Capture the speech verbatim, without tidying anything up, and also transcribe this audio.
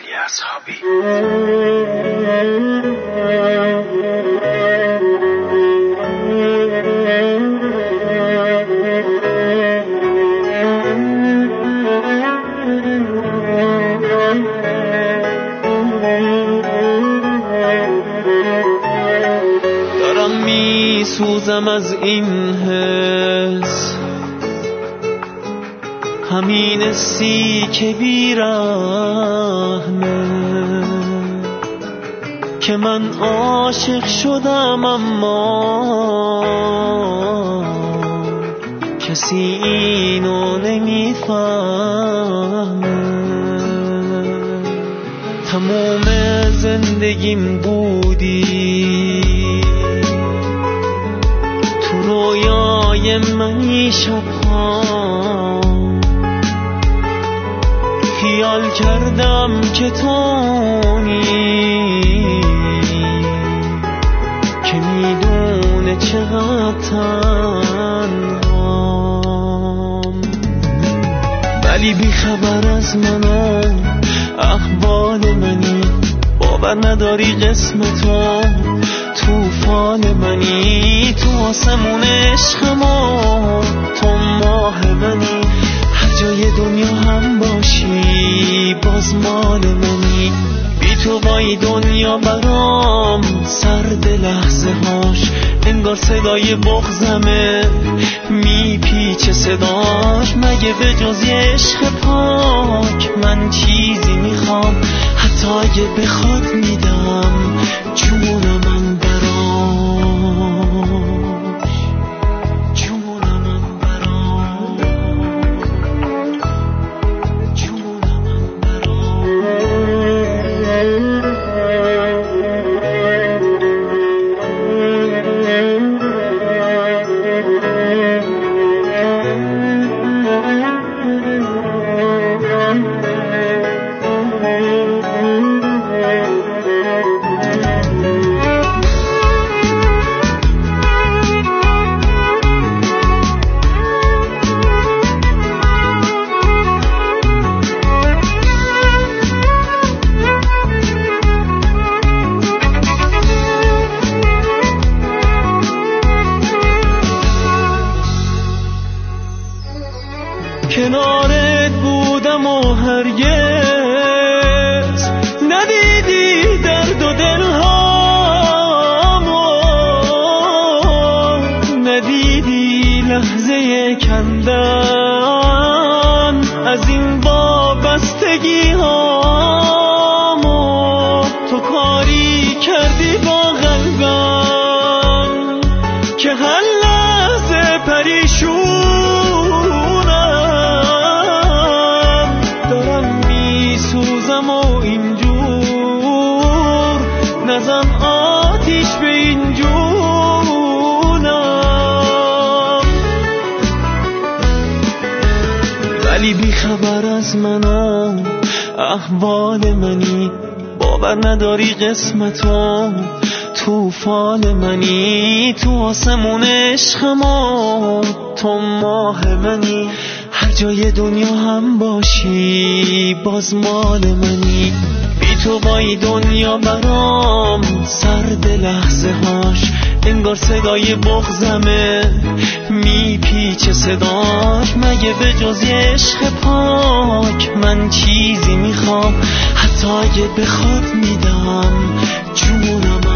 علی اصحابی. دارم می سوزم از این حس، همین حسی که بیرحمه، که من عاشق شدم اما کسی اینو نمیفهمه. تموم زندگیم بودی، تو رویای منی شبها خیال کردم که تونی، که میدونه چقدر تنهام، ولی بی خبر از منو احوال منی، باور نداری قسمتو توفان منی، تو آسمون عشقمو تو ماه منی، هر جای دنیا هم باشی باز مال منی، بی تو وای دنیا برام سرد لحظه هاش، انگار صدای بغضمه میپیچه صداش، مگه به جز یه عشق پاک من چیزی میخوام، حتی اگه بخواد میدم جون من براش، جون من براش، جون من کنارت بودم و هرگز ندیدی درد و دلهامو، ندیدی لحظه کندن از این وابستگی هامو، تو کاری کردی با قلبم که هر لحظه پریشون نزن آتیش به این جونم، ولی بی خبر از منو احوال منی، باور نداری قسمتو توفان منی، تو آسمون عشقمو تو ماه منی، هر جای دنیا هم باشی باز مال منی، بی تو وای دنیا برام سرد لحظه هاش، انگار صدای بغضمه میپیچه صداش، مگه به جز یه عشق پاک من چیزی میخوام، حتی اگه بخواد میدم جونم